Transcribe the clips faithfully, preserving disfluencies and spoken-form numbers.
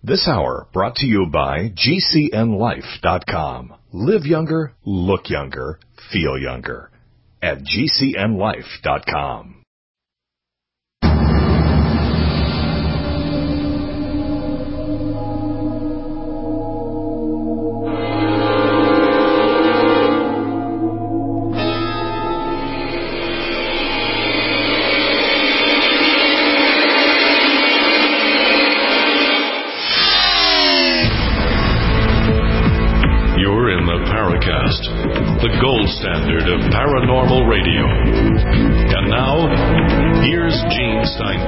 This hour brought to you by G C N life dot com. Live younger, look younger, feel younger at G C N life dot com. The gold standard of paranormal radio. And now, here's Gene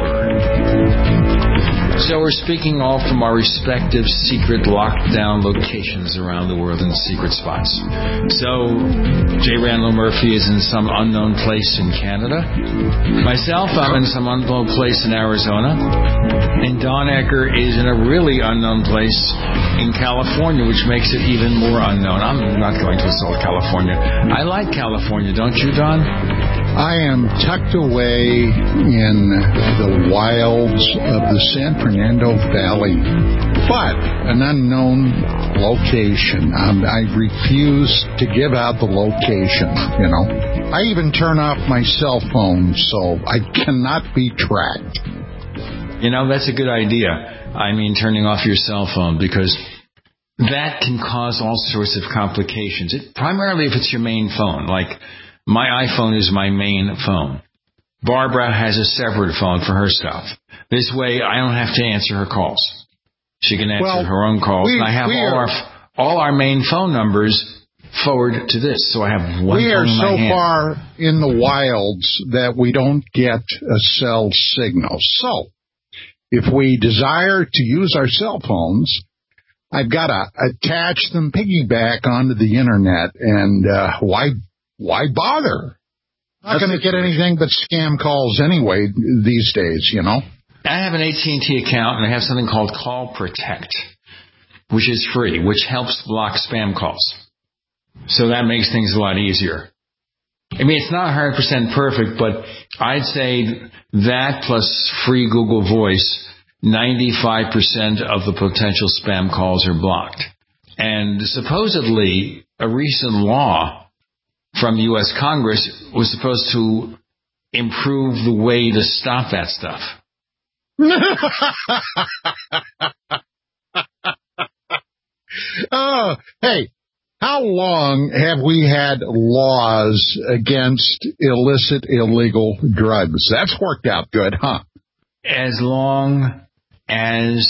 Steinberg. So we're speaking all from our respective secret lockdown locations around the world in secret spots. So, J. Randall Murphy is in some unknown place in Canada. Myself, I'm in some unknown place in Arizona. And Don Ecker is in a really unknown place in California, which makes it even more unknown. I'm not going to assault California. I like California, don't you, Don? I am tucked away in the wilds of the San Fernando Valley, but an unknown location. Um, I refuse to give out the location, you know. I even turn off my cell phone so I cannot be tracked. You know, that's a good idea. I mean, turning off your cell phone, because that can cause all sorts of complications. It, primarily if it's your main phone. Like, my iPhone is my main phone. Barbara has a separate phone for her stuff. This way, I don't have to answer her calls. She can answer well, her own calls. We, and I have all are, our all our main phone numbers forward to this. So I have one we phone are in my so hand. far in the wilds that we don't get a cell signal. So, if we desire to use our cell phones, I've got to attach them piggyback onto the internet, and uh, why why bother? Not going to get anything but scam calls anyway these days, you know. I have an A T and T account, and I have something called Call Protect, which is free, which helps block spam calls. So that makes things a lot easier. I mean, it's not one hundred percent perfect, but I'd say that plus free Google Voice, ninety-five percent of the potential spam calls are blocked. And supposedly, a recent law from the U S Congress was supposed to improve the way to stop that stuff. Oh, hey, how long have we had laws against illicit, illegal drugs? That's worked out good, huh? As long as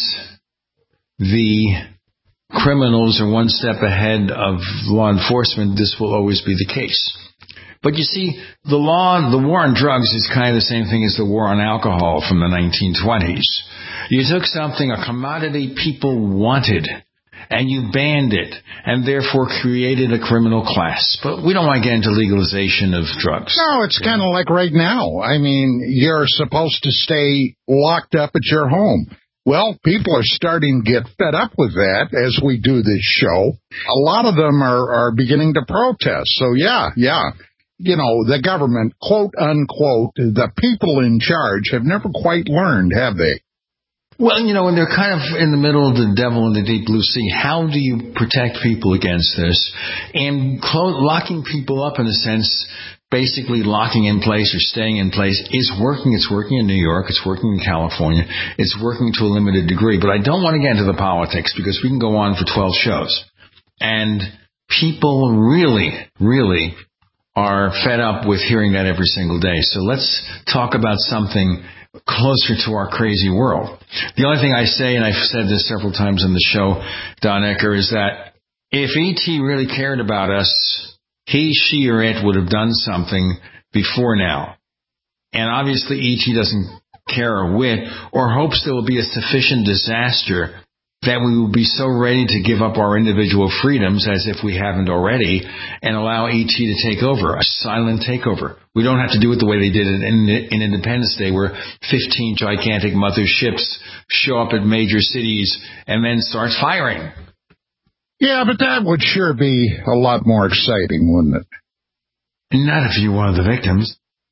the criminals are one step ahead of law enforcement, this will always be the case. But you see, the law, the war on drugs is kind of the same thing as the war on alcohol from the nineteen twenties. You took something, a commodity people wanted, and you banned it, and therefore created a criminal class. But we don't want to get into legalization of drugs. No, it's kind of like right now. I mean, you're supposed to stay locked up at your home. Well, people are starting to get fed up with that as we do this show. A lot of them are, are beginning to protest. So, yeah, yeah. You know, the government, quote, unquote, the people in charge have never quite learned, have they? Well, you know, when they're kind of in the middle of the devil in the deep blue sea, how do you protect people against this? And clo- locking people up, in a sense, basically locking in place or staying in place is working. It's working in New York. It's working in California. It's working to a limited degree. But I don't want to get into the politics because we can go on for twelve shows. And people really, really are fed up with hearing that every single day. So let's talk about something closer to our crazy world. The only thing I say, and I've said this several times on the show, Don Ecker, is that if E T really cared about us, he, she, or it would have done something before now. And obviously E T doesn't care a whit or hopes there will be a sufficient disaster that we will be so ready to give up our individual freedoms, as if we haven't already, and allow E T to take over, a silent takeover. We don't have to do it the way they did it in, in Independence Day, where fifteen gigantic mother ships show up at major cities and then start firing. Yeah, but that would sure be a lot more exciting, wouldn't it? Not if you're one of the victims.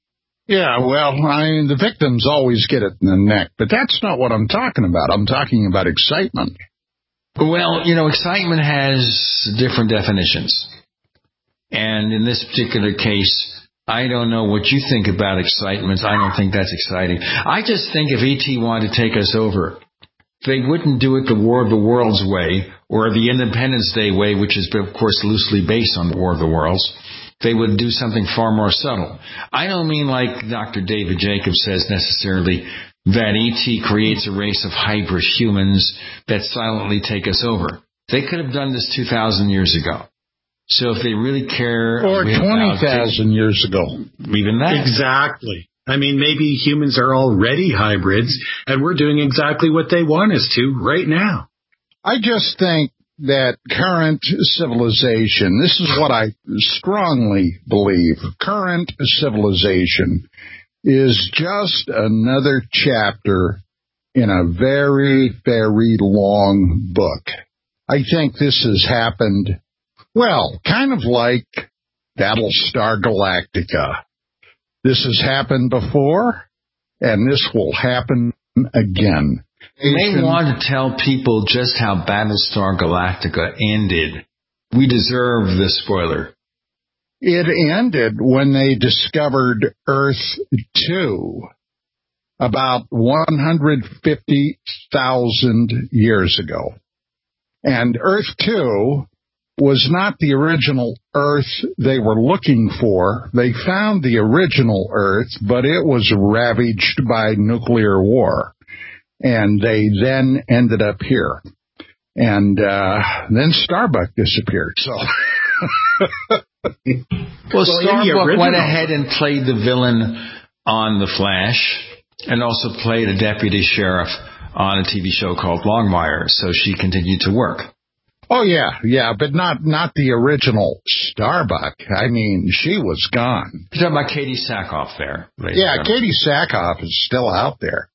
Yeah, well, I mean, the victims always get it in the neck, but that's not what I'm talking about. I'm talking about excitement. Well, you know, excitement has different definitions. And in this particular case, I don't know what you think about excitement. I don't think that's exciting. I just think if E T wanted to take us over, they wouldn't do it the War of the Worlds way or the Independence Day way, which is, of course, loosely based on the War of the Worlds. They would do something far more subtle. I don't mean like Doctor David Jacobs says necessarily that E T creates a race of hybrid humans that silently take us over. They could have done this two thousand years ago. So if they really care... Or twenty thousand years ago. Even that. Exactly. I mean, maybe humans are already hybrids, and we're doing exactly what they want us to right now. I just think that current civilization, this is what I strongly believe, current civilization is just another chapter in a very, very long book. I think this has happened, well, kind of like Battlestar Galactica. This has happened before, and this will happen again. You may want to tell people just how Battlestar Galactica ended. We deserve this spoiler. It ended when they discovered Earth two about one hundred fifty thousand years ago. And Earth two was not the original Earth they were looking for. They found the original Earth, but it was ravaged by nuclear war. And they then ended up here. And uh, then Starbuck disappeared. So, Well, well Starbuck went ahead and played the villain on The Flash and also played a deputy sheriff on a T V show called Longmire. So she continued to work. Oh, yeah, yeah, but not not the original Starbuck. I mean, she was gone. You're talking about Katie Sackhoff there. Yeah, Katie Sackhoff is still out there.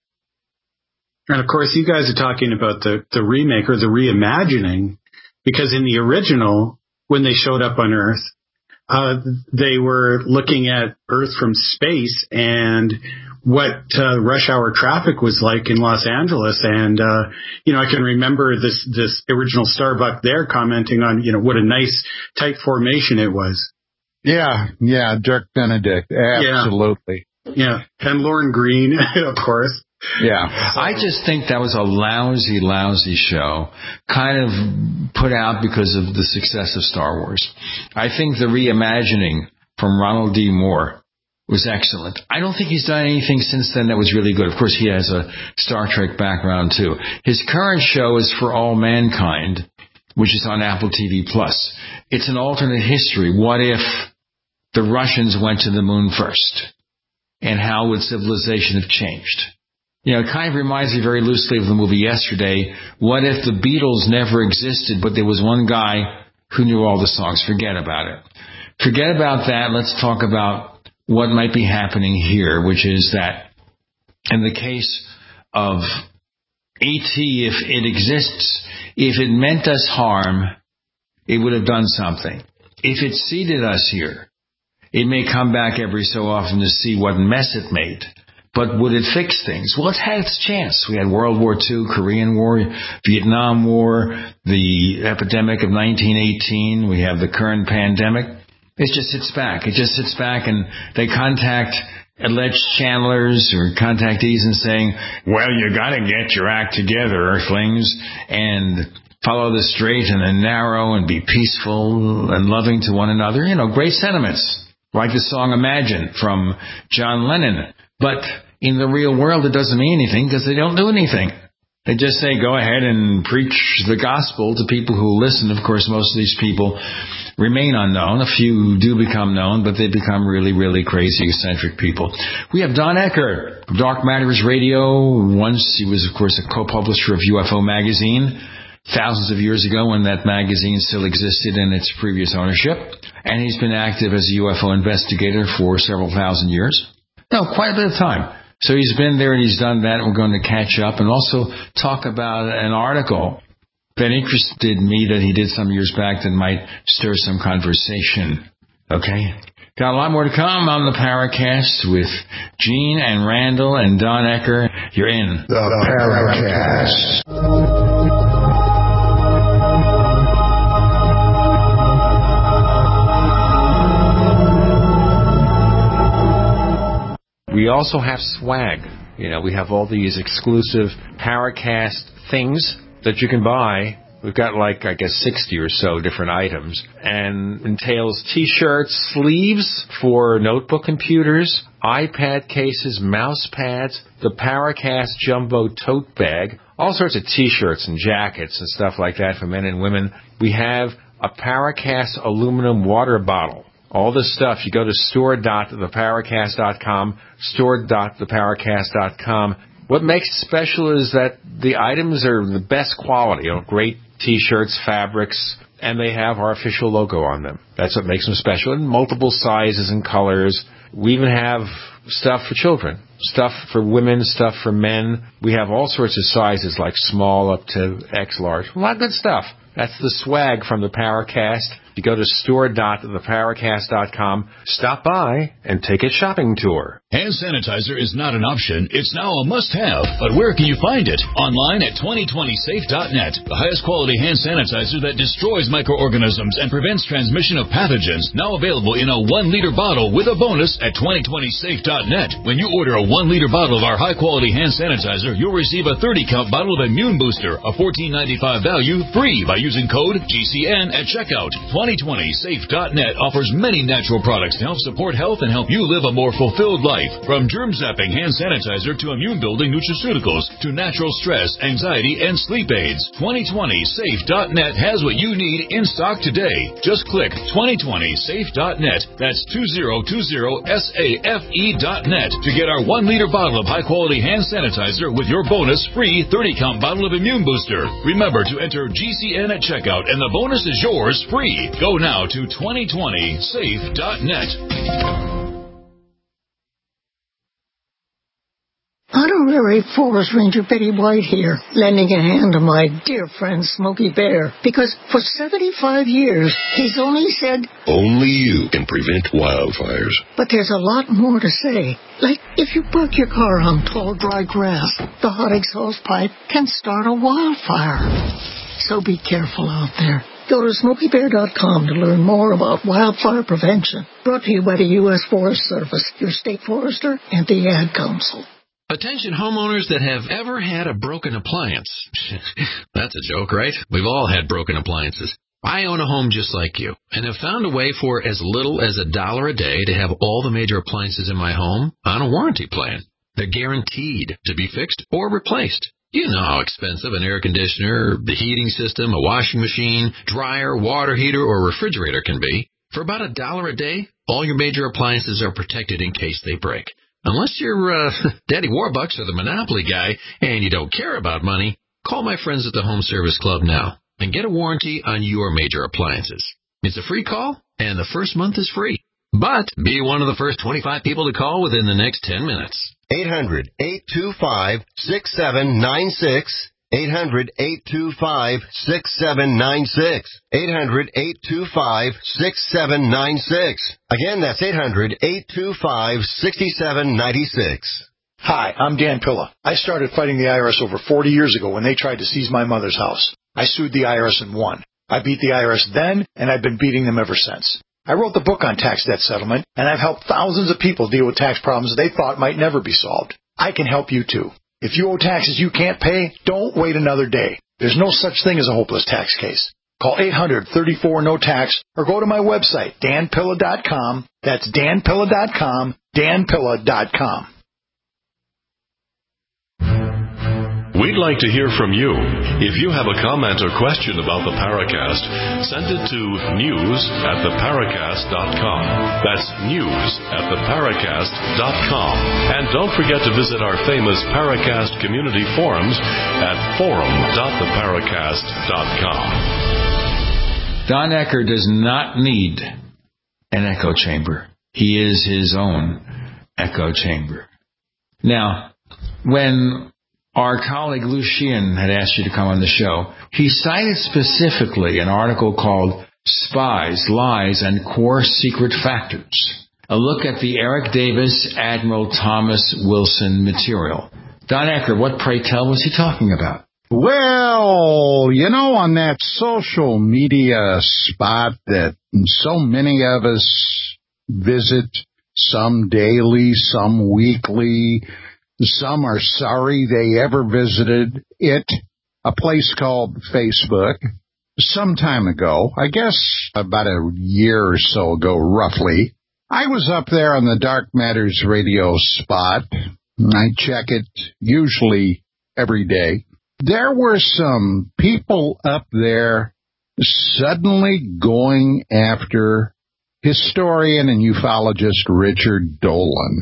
And, of course, you guys are talking about the, the remake or the reimagining, because in the original, when they showed up on Earth, uh, they were looking at Earth from space and what uh, rush hour traffic was like in Los Angeles. And, uh, you know, I can remember this, this original Starbuck there commenting on, you know, what a nice tight formation it was. Yeah, yeah, Dirk Benedict, absolutely. Yeah, yeah. And Lauren Green, of course. Yeah. So. I just think that was a lousy, lousy show, kind of put out because of the success of Star Wars. I think the reimagining from Ronald D. Moore was excellent. I don't think he's done anything since then that was really good. Of course, he has a Star Trek background, too. His current show is For All Mankind, which is on Apple T V Plus. It's an alternate history. What if the Russians went to the moon first? And how would civilization have changed? You know, it kind of reminds me very loosely of the movie Yesterday. What if the Beatles never existed, but there was one guy who knew all the songs? Forget about it. Forget about that. Let's talk about what might be happening here, which is that in the case of E T, if it exists, if it meant us harm, it would have done something. If it seeded us here, it may come back every so often to see what mess it made. But would it fix things? Well, it had its chance. We had World War Two, Korean War, Vietnam War, the epidemic of nineteen eighteen. We have the current pandemic. It just sits back. It just sits back, and they contact alleged channelers or contactees and saying, well, you got to get your act together, Earthlings, and follow the straight and the narrow and be peaceful and loving to one another. You know, great sentiments, like the song Imagine from John Lennon. But in the real world, it doesn't mean anything because they don't do anything. They just say, go ahead and preach the gospel to people who listen. Of course, most of these people remain unknown. A few do become known, but they become really, really crazy, eccentric people. We have Don Ecker of Dark Matters Radio. Once he was, of course, a co-publisher of U F O Magazine thousands of years ago when that magazine still existed in its previous ownership. And he's been active as a U F O investigator for several thousand years. No, quite a bit of time. So he's been there and he's done that. We're going to catch up and also talk about an article that interested me that he did some years back that might stir some conversation. Okay? Got a lot more to come on the Paracast with Gene and Randall and Don Ecker. You're in the, the Paracast. We also have swag. You know, we have all these exclusive Paracast things that you can buy. We've got like, I guess, sixty or so different items, and entails T-shirts, sleeves for notebook computers, iPad cases, mouse pads, the Paracast Jumbo Tote Bag, all sorts of T-shirts and jackets and stuff like that for men and women. We have a Paracast aluminum water bottle. All this stuff, you go to store dot the paracast dot com, store dot the paracast dot com. What makes it special is that the items are the best quality, you know, great T-shirts, fabrics, and they have our official logo on them. That's what makes them special, in multiple sizes and colors. We even have stuff for children, stuff for women, stuff for men. We have all sorts of sizes, like small up to X large. A lot of good stuff. That's the swag from the Paracast. You go to store dot the paracast dot com, stop by, and take a shopping tour. Hand sanitizer is not an option. It's now a must-have. But where can you find it? Online at twenty twenty safe dot net. The highest quality hand sanitizer that destroys microorganisms and prevents transmission of pathogens. Now available in a one liter bottle with a bonus at twenty twenty safe dot net. When you order a one liter bottle of our high-quality hand sanitizer, you'll receive a thirty count bottle of Immune Booster, a fourteen ninety-five value, free by using code G C N at checkout. twenty twenty safe dot net offers many natural products to help support health and help you live a more fulfilled life. From germ-zapping hand sanitizer to immune-building nutraceuticals to natural stress, anxiety, and sleep aids. twenty twenty safe dot net has what you need in stock today. Just click twenty twenty safe dot net. That's two thousand twenty safe dot net to get our one liter bottle of high-quality hand sanitizer with your bonus free thirty count bottle of Immune Booster. Remember to enter G C N at checkout, and the bonus is yours free. Go now to twenty twenty safe dot net. Honorary Forest Ranger Betty White here, lending a hand to my dear friend Smokey Bear, because for seventy-five years, he's only said, only you can prevent wildfires. But there's a lot more to say. Like, if you park your car on tall, dry grass, the hot exhaust pipe can start a wildfire. So be careful out there. Go to smokey bear dot com to learn more about wildfire prevention. Brought to you by the U S Forest Service, your state forester, and the Ad Council. Attention homeowners that have ever had a broken appliance. That's a joke, right? We've all had broken appliances. I own a home just like you and have found a way for as little as a dollar a day to have all the major appliances in my home on a warranty plan. They're guaranteed to be fixed or replaced. You know how expensive an air conditioner, the heating system, a washing machine, dryer, water heater, or refrigerator can be. For about a dollar a day, all your major appliances are protected in case they break. Unless you're uh, Daddy Warbucks or the Monopoly guy and you don't care about money, call my friends at the Home Service Club now and get a warranty on your major appliances. It's a free call, and the first month is free. But be one of the first twenty-five people to call within the next ten minutes. eight hundred, eight two five, six seven nine six. eight hundred, eight two five, six seven nine six. eight hundred, eight two five, six seven nine six. Again, that's eight hundred, eight two five, six seven nine six. Hi, I'm Dan Pilla. I started fighting the I R S over forty years ago when they tried to seize my mother's house. I sued the I R S and won. I beat the I R S then, and I've been beating them ever since. I wrote the book on tax debt settlement, and I've helped thousands of people deal with tax problems they thought might never be solved. I can help you too. If you owe taxes you can't pay, don't wait another day. There's no such thing as a hopeless tax case. Call eight hundred, thirty-four, no tax or go to my website, dan pilla dot com. That's dan pilla dot com, dan pilla dot com. We'd like to hear from you. If you have a comment or question about the Paracast, send it to news at the paracast dot com. That's news at the paracast dot com. And don't forget to visit our famous Paracast community forums at forum dot the paracast dot com. Don Ecker does not need an echo chamber. He is his own echo chamber. Now, when our colleague Lou Sheehan had asked you to come on the show, he cited specifically an article called Spies, Lies, and Core Secret Factors. a look at the Eric Davis, Admiral Thomas Wilson material. Don Ecker, what, pray tell, was he talking about? Well, you know, on that social media spot that so many of us visit, some daily, some weekly, some are sorry they ever visited it, a place called Facebook, some time ago, I guess about a year or so ago, roughly. I was up there on the Dark Matters radio spot. I check it usually every day. There were some people up there suddenly going after historian and ufologist Richard Dolan.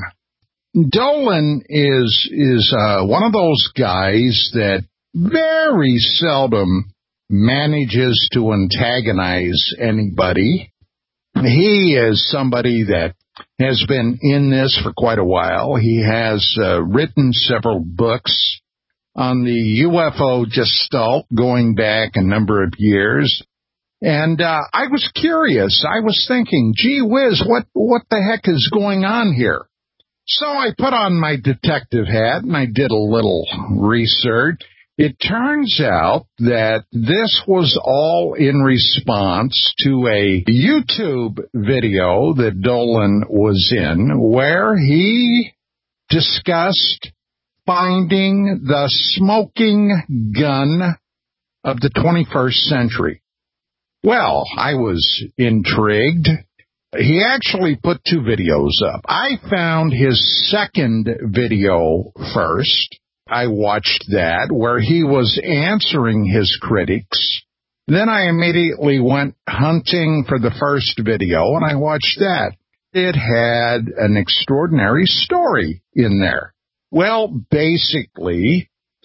Dolan is is uh, one of those guys that very seldom manages to antagonize anybody. He is somebody that has been in this for quite a while. He has uh, written several books on the U F O gestalt going back a number of years. And uh, I was curious. I was thinking, gee whiz, what, what the heck is going on here? So I put on my detective hat and I did a little research. It turns out that this was all in response to a YouTube video that Dolan was in where he discussed finding the smoking gun of the twenty-first century. Well, I was intrigued. He actually put two videos up. I found his second video first. I watched that, where he was answering his critics. Then I immediately went hunting for the first video, and I watched that. It had an extraordinary story in there. Well, basically,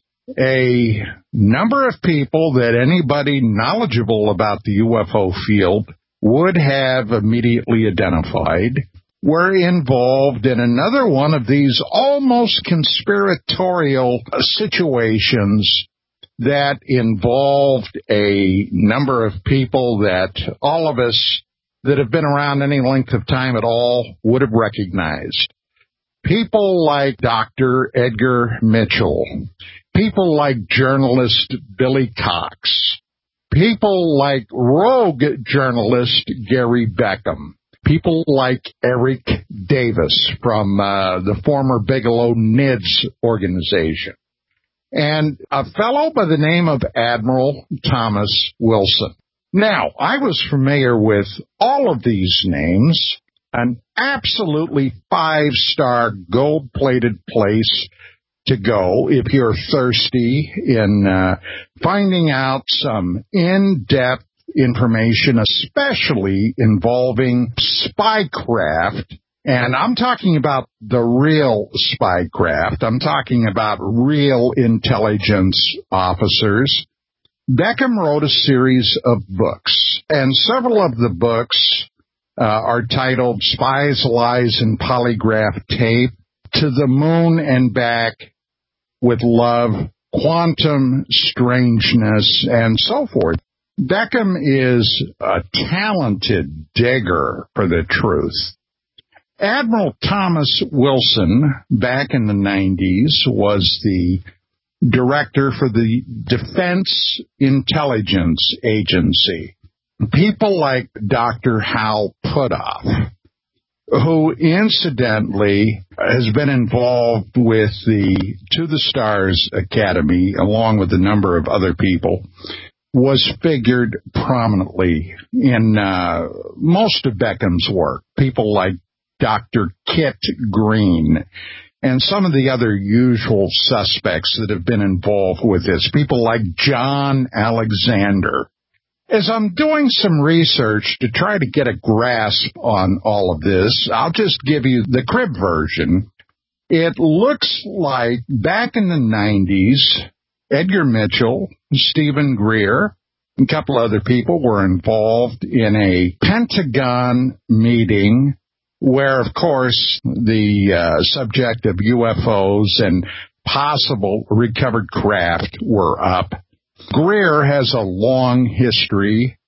a number of people that anybody knowledgeable about the U F O field would have immediately identified were involved in another one of these almost conspiratorial situations that involved a number of people that all of us that have been around any length of time at all would have recognized. People like Doctor Edgar Mitchell, people like journalist Billy Cox, people like rogue journalist Gary Beckham, people like Eric Davis from uh, the former Bigelow N I D S organization, and a fellow by the name of Admiral Thomas Wilson. Now, I was familiar with all of these names, an absolutely five-star gold-plated place to go if you're thirsty in uh, finding out some in-depth information, especially involving spycraft. And I'm talking about the real spycraft. I'm talking about real intelligence officers. Beckham wrote a series of books, and several of the books uh, are titled Spies, Lies, and Polygraph Tape, To the Moon and Back with Love, Quantum Strangeness, and so forth. Beckham is a talented digger for the truth. Admiral Thomas Wilson, back in the nineties, was the director for the Defense Intelligence Agency. People like Doctor Hal Puthoff, who incidentally has been involved with the To the Stars Academy, along with a number of other people, was figured prominently in uh, most of Beckham's work. People like Doctor Kit Green and some of the other usual suspects that have been involved with this. People like John Alexander. As I'm doing some research to try to get a grasp on all of this, I'll just give you the crib version. It looks like back in the nineties, Edgar Mitchell, Stephen Greer, and a couple other people were involved in a Pentagon meeting where, of course, the uh, subject of U F Os and possible recovered craft were up. Greer has a long history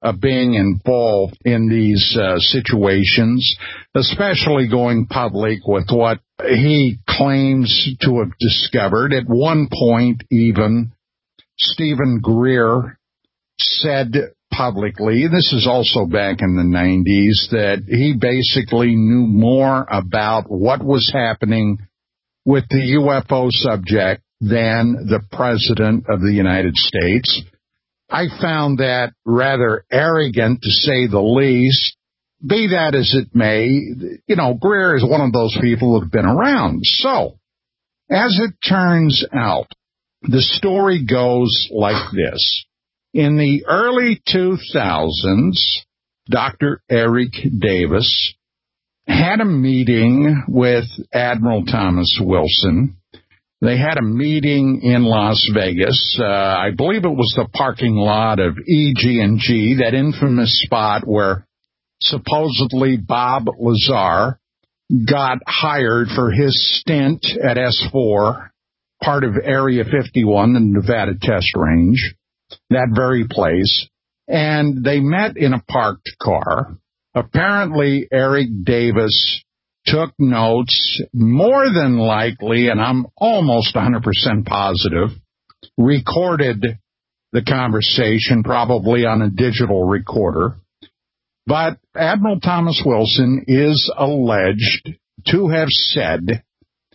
of being involved in these uh, situations, especially going public with what he claims to have discovered. At one point, even, Stephen Greer said publicly, this is also back in the nineties, that he basically knew more about what was happening with the U F O subject than the President of the United States. I found that rather arrogant, to say the least. Be that as it may, you know, Greer is one of those people who have been around. So, as it turns out, the story goes like this. In the early two thousands, Doctor Eric Davis had a meeting with Admiral Thomas Wilson. They had a meeting in Las Vegas. Uh, I believe it was the parking lot of E G and G, that infamous spot where supposedly Bob Lazar got hired for his stint at S four, part of Area fifty-one, the Nevada Test Range, that very place. And they met in a parked car. Apparently, Eric Davis took notes, more than likely, and I'm almost one hundred percent positive, recorded the conversation, probably on a digital recorder. But Admiral Thomas Wilson is alleged to have said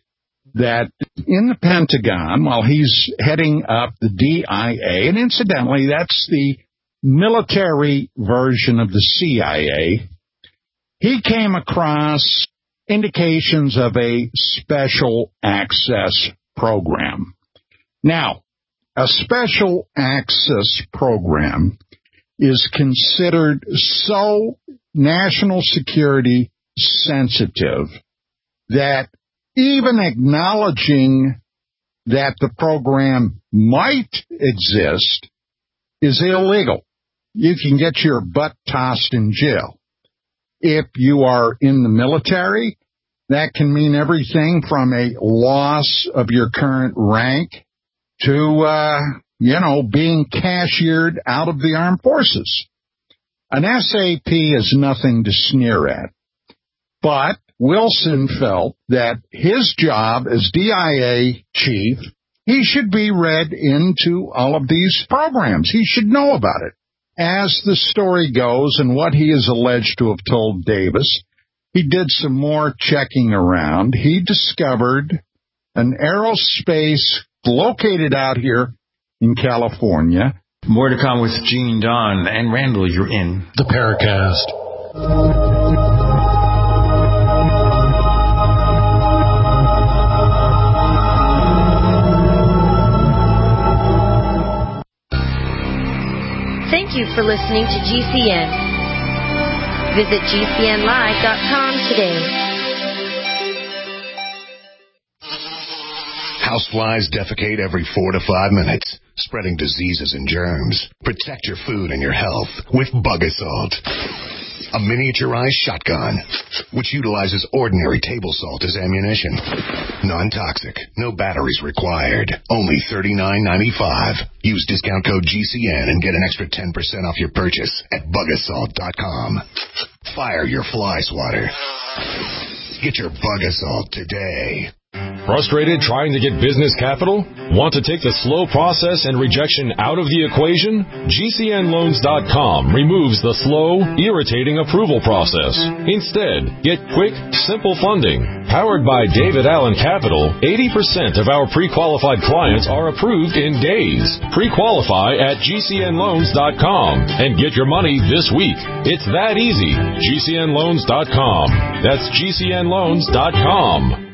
that in the Pentagon, while he's heading up the D I A, and incidentally, that's the military version of the C I A, he came across indications of a special access program. Now, a special access program is considered so national security sensitive that even acknowledging that the program might exist is illegal. You can get your butt tossed in jail. If you are in the military, that can mean everything from a loss of your current rank to, uh, you know, being cashiered out of the armed forces. An S A P is nothing to sneer at. But Wilson felt that his job as D I A chief, he should be read into all of these programs. He should know about it. As the story goes, and what he is alleged to have told Davis, he did some more checking around. He discovered an aerospace located out here in California. More to come with Gene Don. And Randall, you're in the Paracast. Thank you for listening to G C N. Visit G C N live dot com today. Houseflies defecate every four to five minutes, spreading diseases and germs. Protect your food and your health with Bug Assault, a miniaturized shotgun which utilizes ordinary table salt as ammunition. Non-toxic, no batteries required. Only thirty-nine ninety-five. Use discount code G C N and get an extra ten percent off your purchase at bug assault dot com. Fire your fly swatter. Get your Bug Assault today. Frustrated trying to get business capital? Want to take the slow process and rejection out of the equation? G C N loans dot com removes the slow, irritating approval process. Instead, get quick, simple funding. Powered by David Allen Capital, eighty percent of our pre-qualified clients are approved in days. Pre-qualify at G C N loans dot com and get your money this week. It's that easy. G C N loans dot com. That's G C N loans dot com.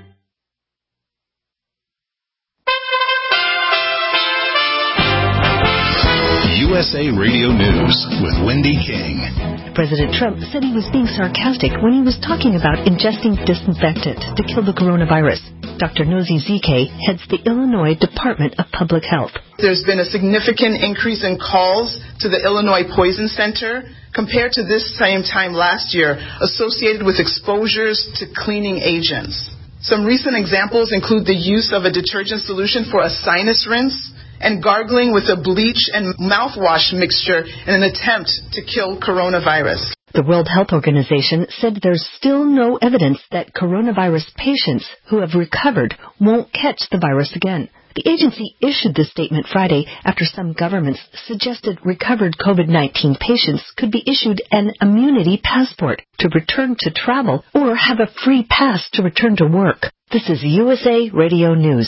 U S A Radio News with Wendy King. President Trump said he was being sarcastic when he was talking about ingesting disinfectant to kill the coronavirus. Doctor Nosy Zike heads the Illinois Department of Public Health. There's been a significant increase in calls to the Illinois Poison Center compared to this same time last year, associated with exposures to cleaning agents. Some recent examples include the use of a detergent solution for a sinus rinse and gargling with a bleach and mouthwash mixture in an attempt to kill coronavirus. The World Health Organization said there's still no evidence that coronavirus patients who have recovered won't catch the virus again. The agency issued this statement Friday after some governments suggested recovered COVID nineteen patients could be issued an immunity passport to return to travel or have a free pass to return to work. This is U S A Radio News.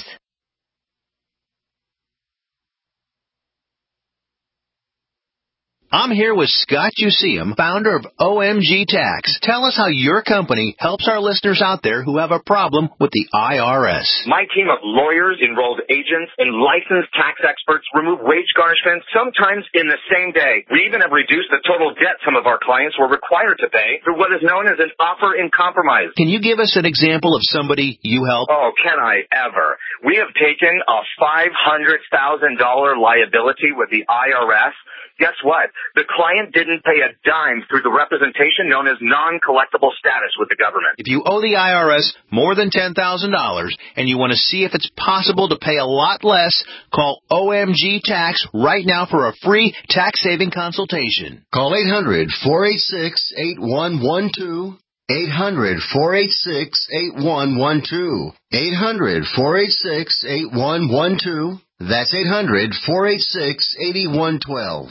I'm here with Scott Useum, founder of O M G Tax. Tell us how your company helps our listeners out there who have a problem with the I R S. My team of lawyers, enrolled agents, and licensed tax experts remove wage garnishments sometimes in the same day. We even have reduced the total debt some of our clients were required to pay through what is known as an offer in compromise. Can you give us an example of somebody you help? Oh, can I ever? We have taken a five hundred thousand dollars liability with the I R S. Guess what? The client didn't pay a dime through the representation known as non-collectible status with the government. If you owe the I R S more than ten thousand dollars and you want to see if it's possible to pay a lot less, call O M G Tax right now for a free tax-saving consultation. Call eight hundred, four eight six, eight one one two. eight hundred, four eight six, eight one one two. eight hundred, four eight six, eight one one two. That's eight hundred, four eight six, eight one one two.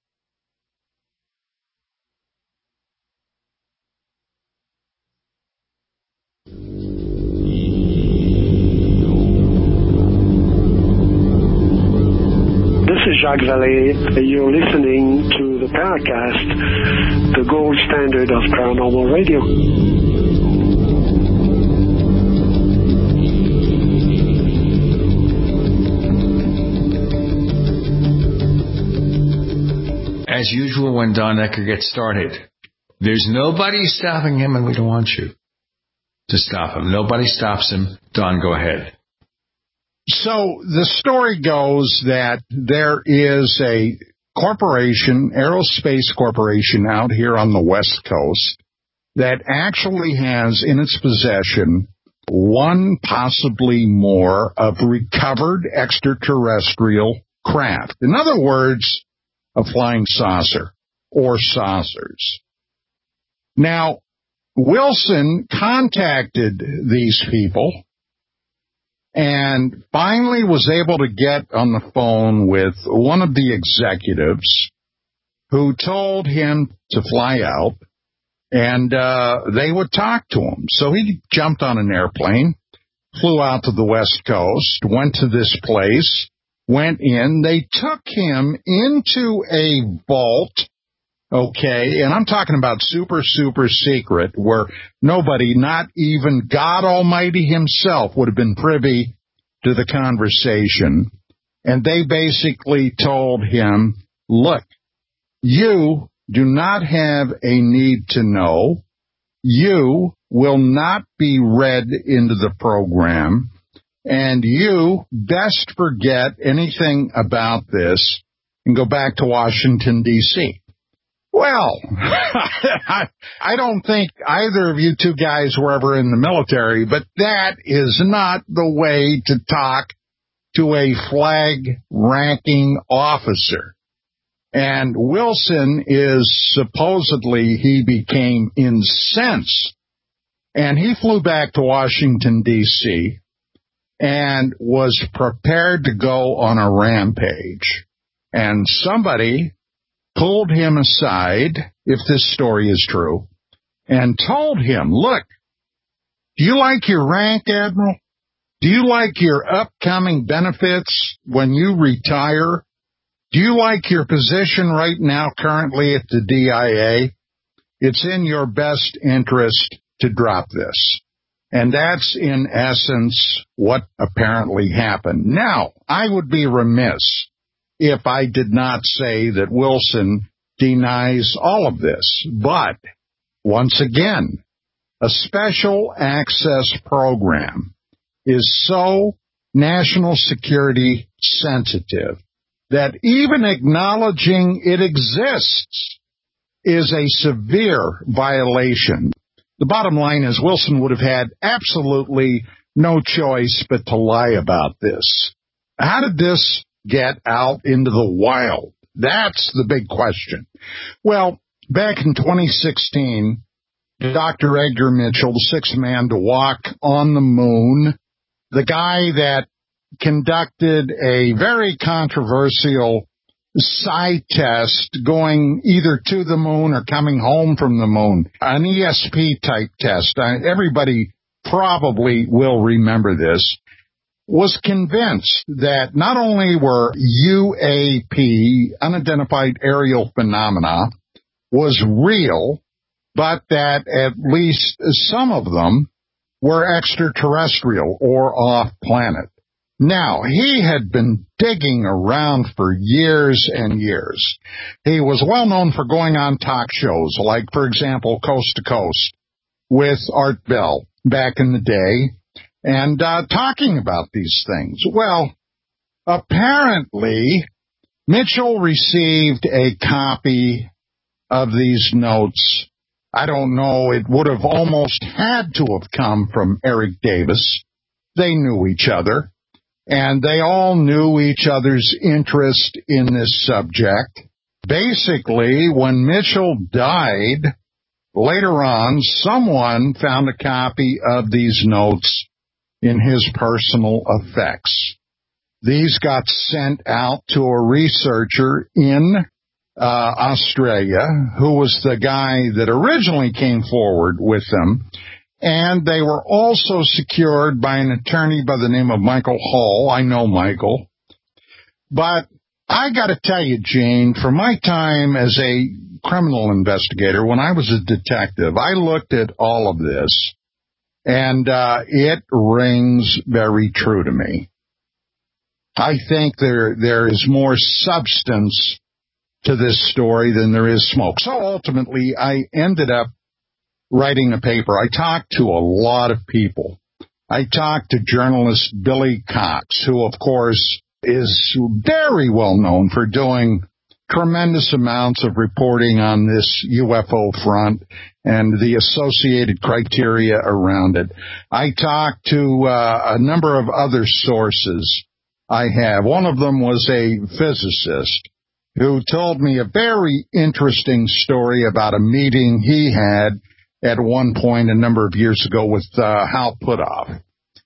This is Jacques Vallée. You're listening to the Paracast, the gold standard of paranormal radio. As usual, when Don Ecker gets started, there's nobody stopping him, and we don't want you to stop him. Nobody stops him. Don, go ahead. So the story goes that there is a corporation, Aerospace Corporation, out here on the West Coast that actually has in its possession one, possibly more, of recovered extraterrestrial craft. In other words, a flying saucer or saucers. Now, Wilson contacted these people and finally was able to get on the phone with one of the executives who told him to fly out, and uh, they would talk to him. So he jumped on an airplane, flew out to the West Coast, went to this place, went in. They took him into a vault, okay, and I'm talking about super, super secret, where nobody, not even God Almighty himself, would have been privy to the conversation. And they basically told him, look, you do not have a need to know. You will not be read into the program. And you best forget anything about this and go back to Washington, D C Well, I, I don't think either of you two guys were ever in the military, but that is not the way to talk to a flag-ranking officer. And Wilson is supposedly, he became incensed, and he flew back to Washington, D C and was prepared to go on a rampage. And somebody pulled him aside, if this story is true, and told him, look, do you like your rank, Admiral? Do you like your upcoming benefits when you retire? Do you like your position right now currently at the D I A? It's in your best interest to drop this. And that's, in essence, what apparently happened. Now, I would be remiss if I did not say that Wilson denies all of this. But, once again, a special access program is so national security sensitive that even acknowledging it exists is a severe violation. The bottom line is Wilson would have had absolutely no choice but to lie about this. How did this get out into the wild? That's the big question. Well, back in twenty sixteen, Doctor Edgar Mitchell, the sixth man to walk on the moon, the guy that conducted a very controversial psi test going either to the moon or coming home from the moon, an E S P type test. Everybody probably will remember this, was convinced that not only were U A P, unidentified aerial phenomena, was real, but that at least some of them were extraterrestrial or off-planet. Now, he had been digging around for years and years. He was well known for going on talk shows, like, for example, Coast to Coast with Art Bell back in the day, and uh, talking about these things. Well, apparently, Mitchell received a copy of these notes. I don't know, it would have almost had to have come from Eric Davis. They knew each other. And they all knew each other's interest in this subject. Basically, when Mitchell died, later on, someone found a copy of these notes in his personal effects. These got sent out to a researcher in uh, Australia, who was the guy that originally came forward with them. And they were also secured by an attorney by the name of Michael Hall. I know Michael. But I got to tell you, Gene, from my time as a criminal investigator, when I was a detective, I looked at all of this, and uh, it rings very true to me. I think there there is more substance to this story than there is smoke. So ultimately, I ended up writing a paper. I talked to a lot of people. I talked to journalist Billy Cox, who, of course, is very well known for doing tremendous amounts of reporting on this U F O front and the associated criteria around it. I talked to uh, a number of other sources I have. One of them was a physicist who told me a very interesting story about a meeting he had at one point a number of years ago with uh, Hal Puthoff.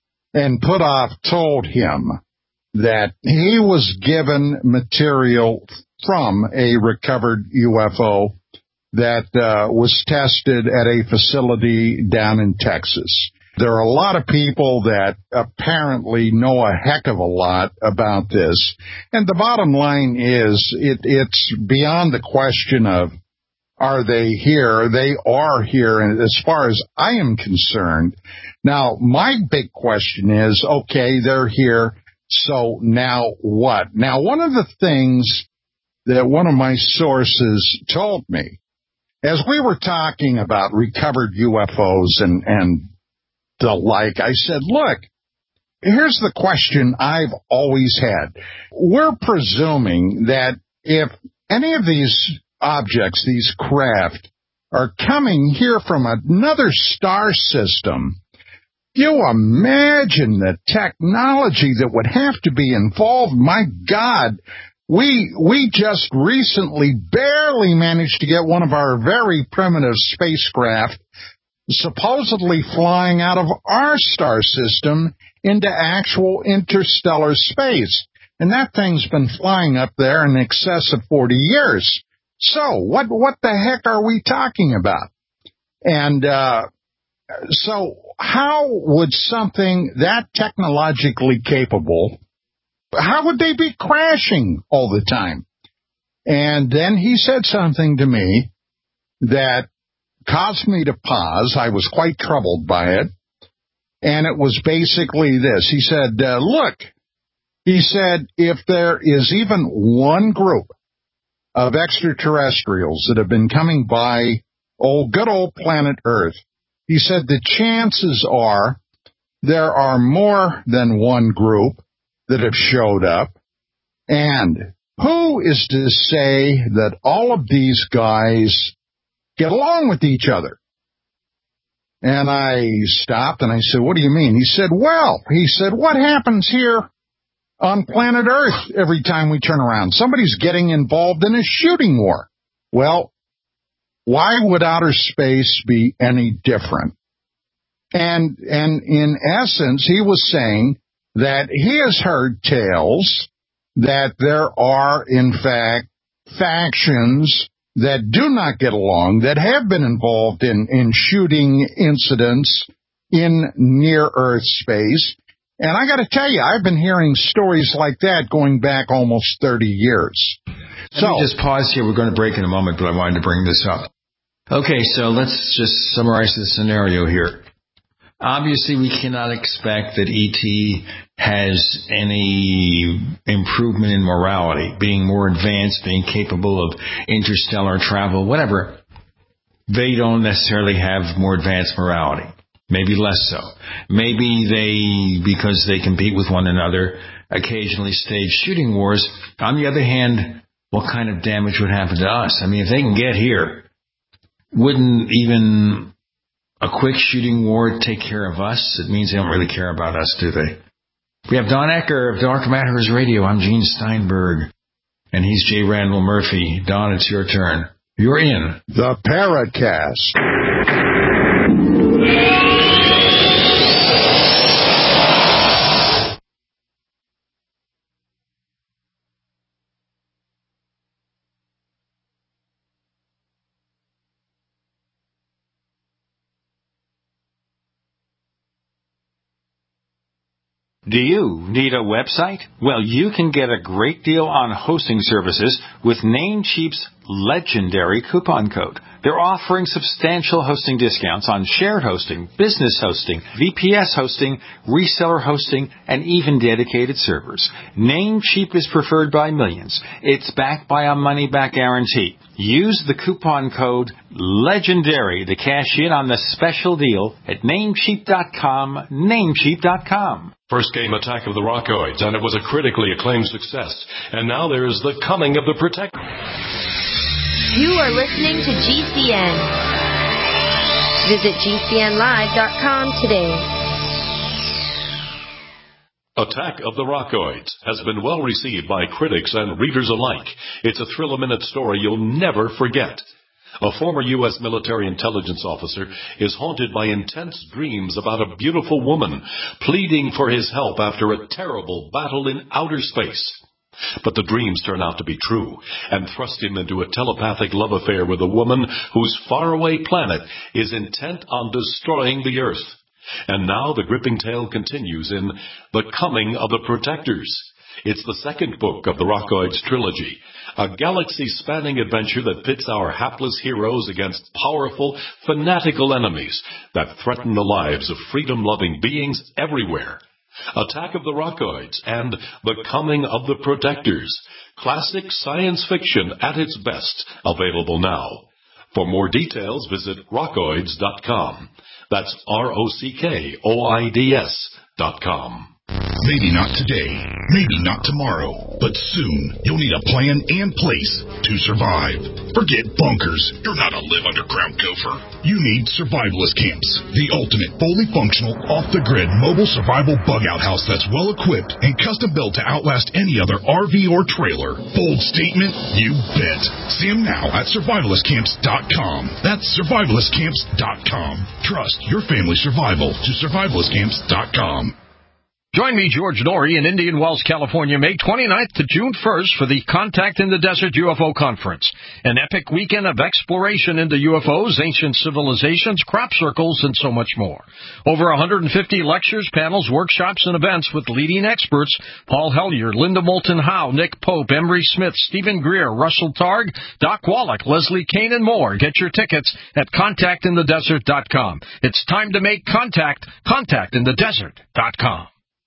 And Puthoff told him that he was given material from a recovered U F O that uh, was tested at a facility down in Texas. There are a lot of people that apparently know a heck of a lot about this. And the bottom line is it, it's beyond the question of, are they here? They are here, and as far as I am concerned. Now, my big question is, okay, they're here, so now what? Now, one of the things that one of my sources told me, as we were talking about recovered U F Os and, and the like, I said, look, here's the question I've always had. We're presuming that if any of these objects, these craft, are coming here from another star system, you imagine the technology that would have to be involved. My God, we we just recently barely managed to get one of our very primitive spacecraft supposedly flying out of our star system into actual interstellar space. And that thing's been flying up there in excess of forty years. So what what the heck are we talking about? And uh, so how would something that technologically capable, how would they be crashing all the time? And then he said something to me that caused me to pause. I was quite troubled by it. And it was basically this. He said, uh, look, he said, if there is even one group of extraterrestrials that have been coming by, oh, good old planet Earth, he said the chances are there are more than one group that have showed up. And who is to say that all of these guys get along with each other? And I stopped and I said, what do you mean? He said, well, he said, what happens here on planet Earth every time we turn around. Somebody's getting involved in a shooting war. Well, why would outer space be any different? And, and in essence, he was saying that he has heard tales that there are, in fact, factions that do not get along, that have been involved in, in shooting incidents in near-Earth space. And I got to tell you, I've been hearing stories like that going back almost thirty years. Let so, me just pause here. We're going to break in a moment, but I wanted to bring this up. Okay, so let's just summarize the scenario here. Obviously, we cannot expect that E T has any improvement in morality, being more advanced, being capable of interstellar travel, whatever. They don't necessarily have more advanced morality. Maybe less so. Maybe they, because they compete with one another, occasionally stage shooting wars. On the other hand, what kind of damage would happen to us? I mean, if they can get here, wouldn't even a quick shooting war take care of us? It means they don't really care about us, do they? We have Don Ecker of Dark Matters Radio. I'm Gene Steinberg, and he's J. Randall Murphy. Don, it's your turn. You're in the Paracast. Do you need a website? Well, you can get a great deal on hosting services with Namecheap's legendary coupon code. They're offering substantial hosting discounts on shared hosting, business hosting, V P S hosting, reseller hosting, and even dedicated servers. Namecheap is preferred by millions. It's backed by a money-back guarantee. Use the coupon code LEGENDARY to cash in on the special deal at namecheap dot com, namecheap dot com. First came Attack of the Rockoids, and it was a critically acclaimed success. And now there is The Coming of the Protector. You are listening to G C N. Visit G C N live dot com today. Attack of the Rockoids has been well received by critics and readers alike. It's a thrill-a-minute story you'll never forget. A former U S military intelligence officer is haunted by intense dreams about a beautiful woman pleading for his help after a terrible battle in outer space. But the dreams turn out to be true and thrust him into a telepathic love affair with a woman whose faraway planet is intent on destroying the Earth. And now the gripping tale continues in The Coming of the Protectors. It's the second book of the Rockoids trilogy, a galaxy-spanning adventure that pits our hapless heroes against powerful, fanatical enemies that threaten the lives of freedom-loving beings everywhere. Attack of the Rockoids and The Coming of the Protectors. Classic science fiction at its best, available now. For more details, visit rockoids dot com. That's R O C K O I D S dot com. Maybe not today, maybe not tomorrow, but soon you'll need a plan and place to survive. Forget bunkers. You're not a live underground gopher. You need survivalist camps, the ultimate fully functional, off-the-grid mobile survival bug-out house that's well-equipped and custom-built to outlast any other R V or trailer. Bold statement? You bet. See them now at survivalist camps dot com. That's survivalist camps dot com. Trust your family's survival to survivalist camps dot com. Join me, George Norrie, in Indian Wells, California, May twenty-ninth to June first for the Contact in the Desert U F O Conference, an epic weekend of exploration into U F Os, ancient civilizations, crop circles, and so much more. Over one hundred fifty lectures, panels, workshops, and events with leading experts: Paul Hellyer, Linda Moulton Howe, Nick Pope, Emery Smith, Stephen Greer, Russell Targ, Doc Wallach, Leslie Kane, and more. Get your tickets at contact in the desert dot com. It's time to make contact. contact in the desert dot com.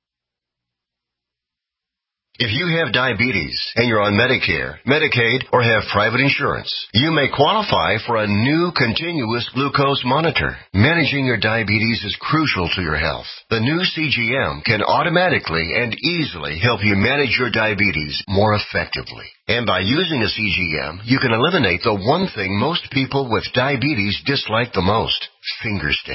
If you have diabetes and you're on Medicare, Medicaid, or have private insurance, you may qualify for a new continuous glucose monitor. Managing your diabetes is crucial to your health. The new C G M can automatically and easily help you manage your diabetes more effectively. And by using a C G M, you can eliminate the one thing most people with diabetes dislike the most: finger sticks.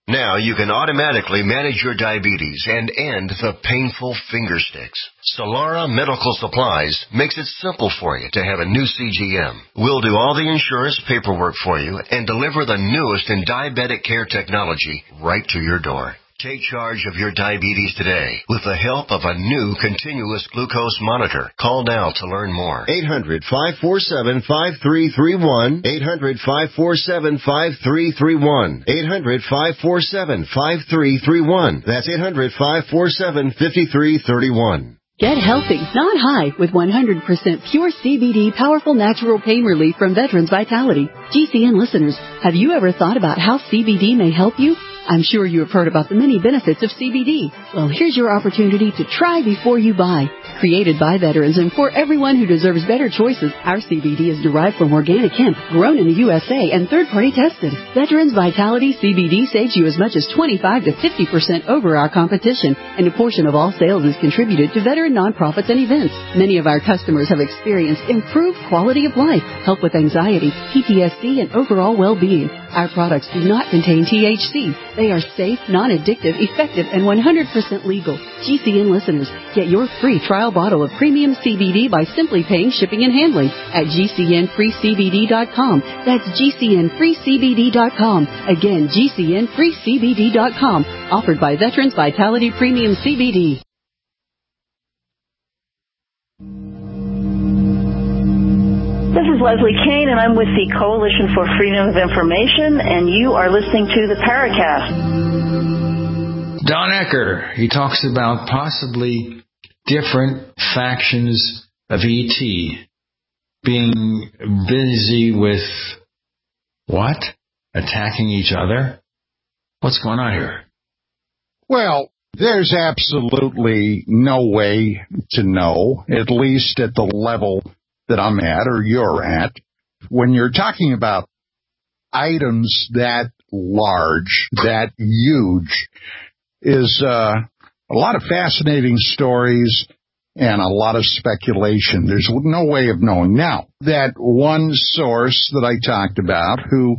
Now you can automatically manage your diabetes and end the painful finger sticks. Solara Medical Supplies makes it simple for you to have a new C G M. We'll do all the insurance paperwork for you and deliver the newest in diabetic care technology right to your door. Take charge of your diabetes today with the help of a new continuous glucose monitor. Call now to learn more. eight hundred, five four seven, five three three one. eight hundred, five four seven, five three three one. eight hundred, five four seven, five three three one. That's eight hundred, five four seven, five three three one. Get healthy, not high, with one hundred percent pure C B D powerful natural pain relief from Veterans Vitality. G C N listeners, have you ever thought about how C B D may help you? I'm sure you have heard about the many benefits of C B D. Well, here's your opportunity to try before you buy. Created by veterans and for everyone who deserves better choices, our C B D is derived from organic hemp, grown in the U S A and third-party tested. Veterans Vitality C B D saves you as much as twenty-five to fifty percent over our competition, and a portion of all sales is contributed to veteran nonprofits and events. Many of our customers have experienced improved quality of life, help with anxiety, P T S D, and overall well-being. Our products do not contain T H C. They are safe, non-addictive, effective, and one hundred percent legal. G C N listeners, get your free trial bottle of premium C B D by simply paying shipping and handling at G C N free C B D dot com. That's G C N free C B D dot com. Again, G C N free C B D dot com. Offered by Veterans Vitality Premium C B D. This is Leslie Kane, and I'm with the Coalition for Freedom of Information, and you are listening to the Paracast. Don Ecker, he talks about possibly different factions of E T being busy with what? Attacking each other? What's going on here? Well, there's absolutely no way to know, at least at the level that I'm at or you're at. When you're talking about items that large, that huge, is uh, a lot of fascinating stories and a lot of speculation. There's no way of knowing. Now, that one source that I talked about, who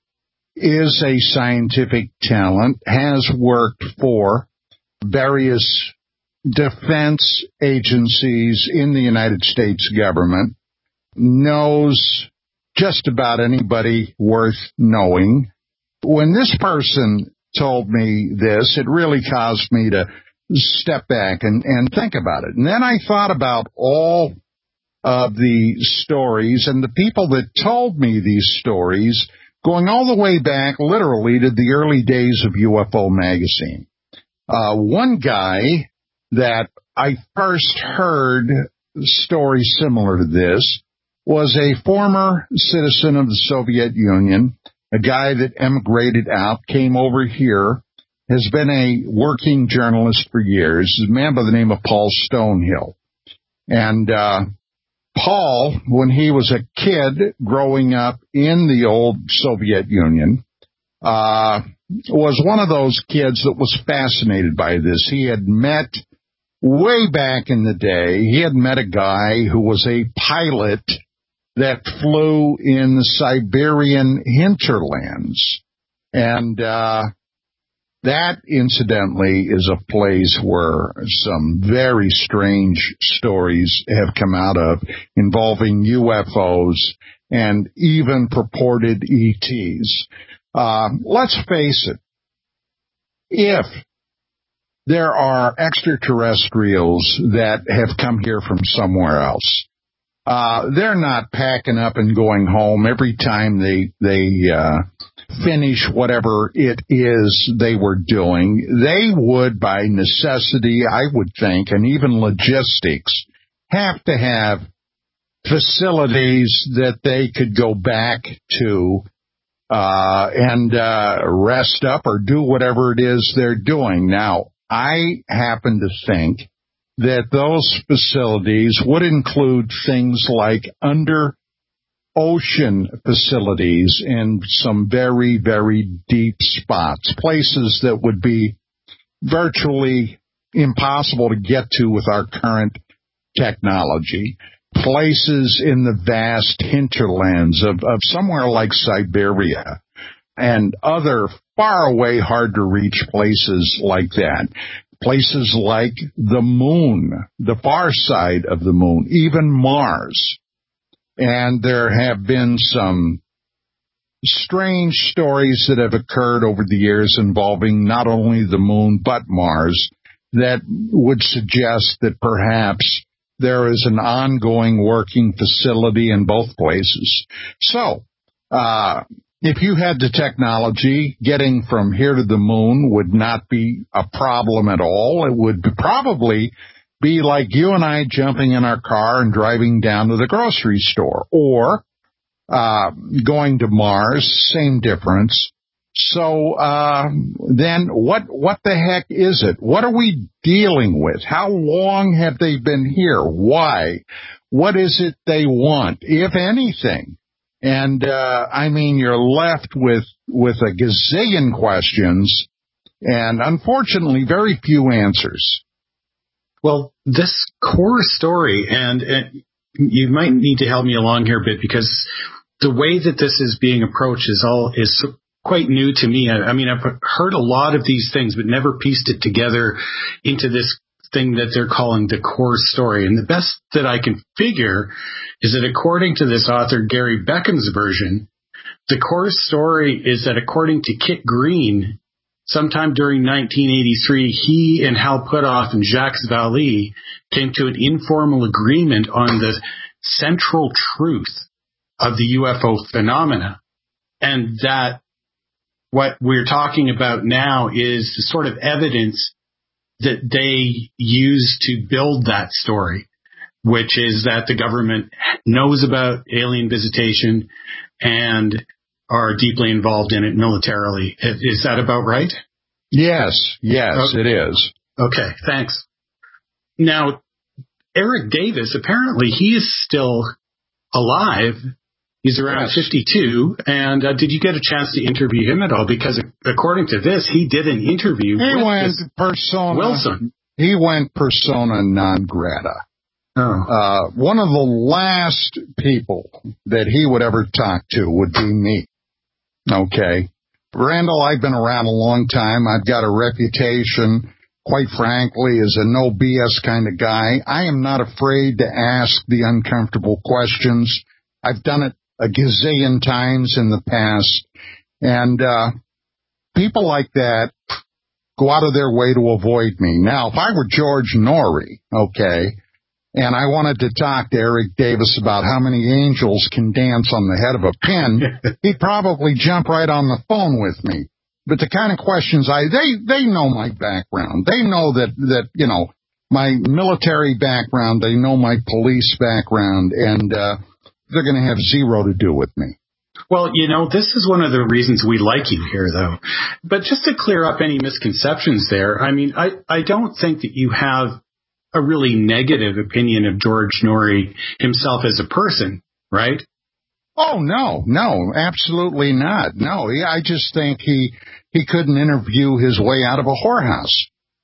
is a scientific talent, has worked for various defense agencies in the United States government, knows just about anybody worth knowing. When this person told me this, it really caused me to step back and, and think about it. And then I thought about all of the stories and the people that told me these stories, going all the way back literally to the early days of U F O magazine. Uh, one guy that I first heard stories similar to this was a former citizen of the Soviet Union, a guy that emigrated out, came over here, has been a working journalist for years, a man by the name of Paul Stonehill. And uh, Paul, when he was a kid growing up in the old Soviet Union, uh, was one of those kids that was fascinated by this. He had met, way back in the day, he had met a guy who was a pilot that flew in the Siberian hinterlands. And uh that, incidentally, is a place where some very strange stories have come out of involving U F Os and even purported E Ts. Uh, let's face it, if there are extraterrestrials that have come here from somewhere else, uh, they're not packing up and going home every time they, they, uh, finish whatever it is they were doing. They would, by necessity, I would think, and even logistics, have to have facilities that they could go back to uh and uh rest up or do whatever it is they're doing. Now, I happen to think that those facilities would include things like under ocean facilities in some very, very deep spots, places that would be virtually impossible to get to with our current technology, places in the vast hinterlands of, of somewhere like Siberia, and other far away, hard to reach places like that. Places like the moon, the far side of the moon, even Mars. And there have been some strange stories that have occurred over the years involving not only the moon but Mars that would suggest that perhaps there is an ongoing working facility in both places. So, uh, if you had the technology, getting from here to the moon would not be a problem at all. It would probably be like you and I jumping in our car and driving down to the grocery store, or uh going to Mars, same difference. So uh then what what the heck is it? What are we dealing with? How long have they been here? Why? What is it they want, if anything? And, uh, I mean, you're left with, with a gazillion questions and, unfortunately, very few answers. Well, this core story, and, and you might need to help me along here a bit, because the way that this is being approached is all, is quite new to me. I, I mean, I've heard a lot of these things, but never pieced it together into this thing that they're calling the core story. And the best that I can figure is that according to this author, Gary Beckham's version, the core story is that according to Kit Green, sometime during nineteen eighty-three, he and Hal Puthoff and Jacques Vallée came to an informal agreement on the central truth of the U F O phenomena. And that what we're talking about now is the sort of evidence that they use to build that story, which is that the government knows about alien visitation and are deeply involved in it militarily. Is that about right? Yes, yes, okay. It is. Okay, thanks. Now, Eric Davis, apparently he is still alive. He's around yes. fifty-two. And uh, did you get a chance to interview him at all? Because according to this, he did an interview he with went this persona, Wilson. He went persona non grata. Oh. Uh, one of the last people that he would ever talk to would be me. Okay. Randall, I've been around a long time. I've got a reputation, quite frankly, as a no B S kind of guy. I am not afraid to ask the uncomfortable questions. I've done it a gazillion times in the past. And uh people like that go out of their way to avoid me. Now, if I were George Norrie, okay, and I wanted to talk to Eric Davis about how many angels can dance on the head of a pin, he'd probably jump right on the phone with me. But the kind of questions I, they, they know my background. They know that, that, you know, my military background, they know my police background, and, uh, they're going to have zero to do with me. Well, you know, this is one of the reasons we like you here, though. But just to clear up any misconceptions there, I mean, I, I don't think that you have a really negative opinion of George Norrie himself as a person, right? Oh, no, no, absolutely not. No, I just think he he couldn't interview his way out of a whorehouse.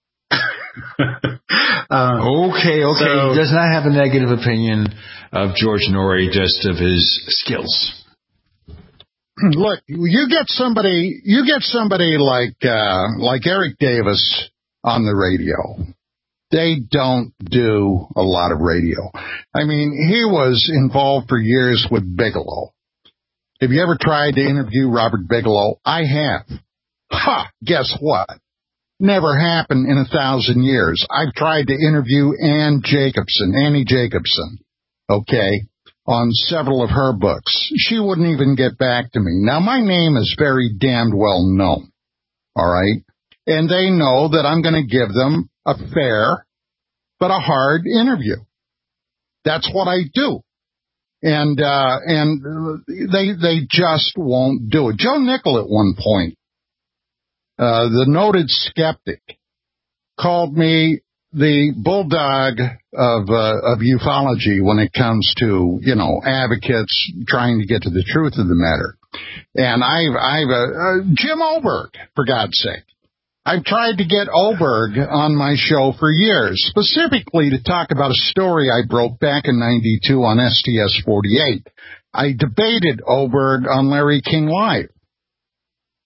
uh, okay, okay. So, he does not have a negative opinion of George Norrie, just of his skills. Look, you get somebody, you get somebody like uh, like Eric Davis on the radio. They don't do a lot of radio. I mean, he was involved for years with Bigelow. Have you ever tried to interview Robert Bigelow? I have. Ha! Guess what? Never happened in a thousand years. I've tried to interview Ann Jacobson, Annie Jacobson, okay, on several of her books. She wouldn't even get back to me. Now, my name is very damned well known, all right? And they know that I'm going to give them a fair but a hard interview. That's what I do. And uh and they they just won't do it. Joe Nickell at one point, uh the noted skeptic, called me the bulldog of uh, of ufology when it comes to, you know, advocates trying to get to the truth of the matter. And I've I've uh, uh, Jim Oberg, for God's sake. I've tried to get Oberg on my show for years, specifically to talk about a story I broke back in ninety-two on S T S forty-eight. I debated Oberg on Larry King Live.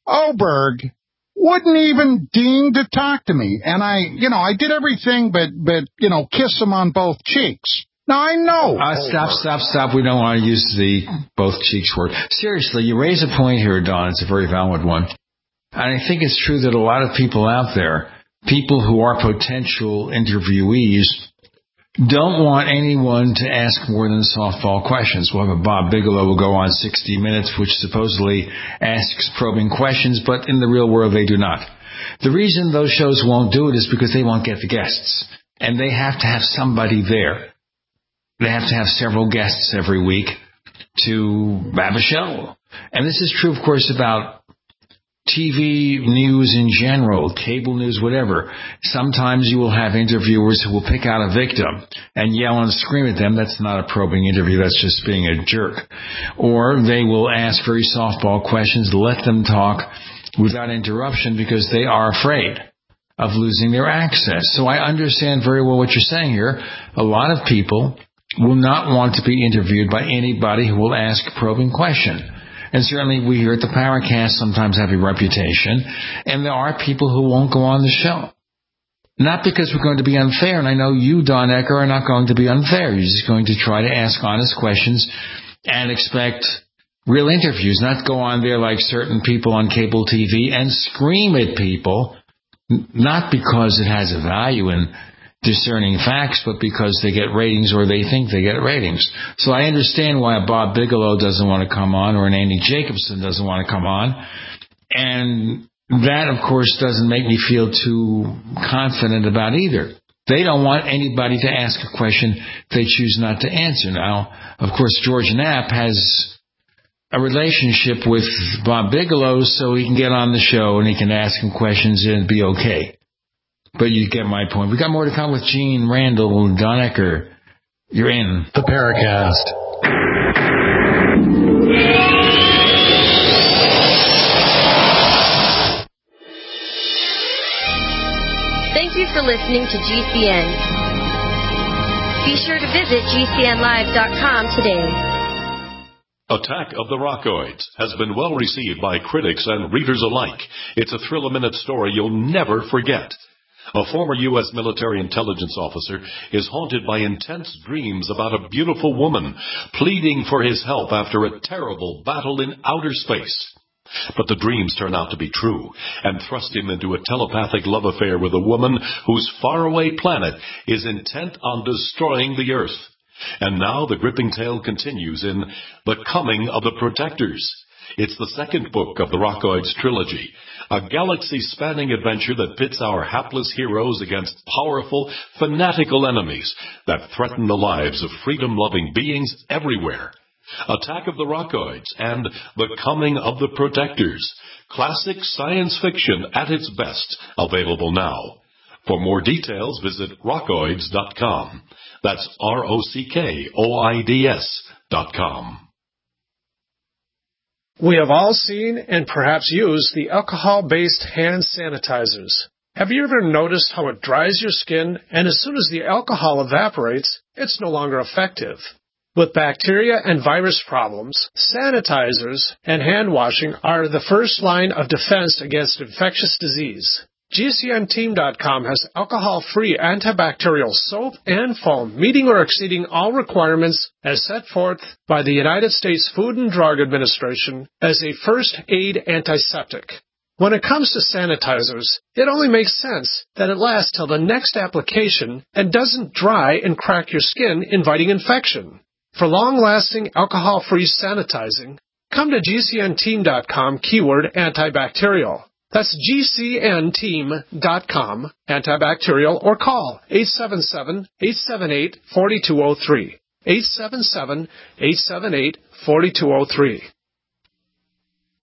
Oberg wouldn't even deign to talk to me. And I, you know, I did everything but, but you know, kiss him on both cheeks. Now, I know. Uh, stop, stop, stop. We don't want to use the both cheeks word. Seriously, you raise a point here, Don. It's a very valid one. And I think it's true that a lot of people out there, people who are potential interviewees, don't want anyone to ask more than softball questions. We'll have a Bob Bigelow will go on sixty minutes, which supposedly asks probing questions, but in the real world they do not. The reason those shows won't do it is because they won't get the guests. And they have to have somebody there. They have to have several guests every week to have a show. And this is true, of course, about T V news in general, cable news, whatever. Sometimes you will have interviewers who will pick out a victim and yell and scream at them. That's not a probing interview. That's just being a jerk. Or they will ask very softball questions, let them talk without interruption because they are afraid of losing their access. So I understand very well what you're saying here. A lot of people will not want to be interviewed by anybody who will ask a probing question. And certainly we here at the Paracast sometimes have a reputation, and there are people who won't go on the show. Not because we're going to be unfair, and I know you, Don Ecker, are not going to be unfair. You're just going to try to ask honest questions and expect real interviews, not go on there like certain people on cable T V and scream at people, not because it has a value in discerning facts, but because they get ratings or they think they get ratings. So I understand why a Bob Bigelow doesn't want to come on or an Andy Jacobson doesn't want to come on. And that, of course, doesn't make me feel too confident about either. They don't want anybody to ask a question they choose not to answer. Now, of course, George Knapp has a relationship with Bob Bigelow so he can get on the show and he can ask him questions and be okay. But you get my point. We got more to come with Gene Randall and Don Ecker. You're in the Paracast. Thank you for listening to G C N. Be sure to visit G C N live dot com today. Attack of the Rockoids has been well received by critics and readers alike. It's a thrill-a-minute story you'll never forget. A former U S military intelligence officer is haunted by intense dreams about a beautiful woman pleading for his help after a terrible battle in outer space. But the dreams turn out to be true and thrust him into a telepathic love affair with a woman whose faraway planet is intent on destroying the Earth. And now the gripping tale continues in The Coming of the Protectors. It's the second book of the Rockoids trilogy, a galaxy-spanning adventure that pits our hapless heroes against powerful, fanatical enemies that threaten the lives of freedom-loving beings everywhere. Attack of the Rockoids and The Coming of the Protectors, classic science fiction at its best, available now. For more details, visit rockoids dot com. That's R O C K O I D S dot com. We have all seen and perhaps used the alcohol-based hand sanitizers. Have you ever noticed how it dries your skin, and as soon as the alcohol evaporates, it's no longer effective? With bacteria and virus problems, sanitizers and hand washing are the first line of defense against infectious disease. G C N team dot com has alcohol-free antibacterial soap and foam meeting or exceeding all requirements as set forth by the United States Food and Drug Administration as a first aid antiseptic. When it comes to sanitizers, it only makes sense that it lasts till the next application and doesn't dry and crack your skin, inviting infection. For long-lasting alcohol-free sanitizing, come to G C N team dot com keyword antibacterial. That's G C N team dot com, antibacterial, or call eight seven seven, eight seven eight, four two zero three. eight seven seven, eight seven eight, four two zero three.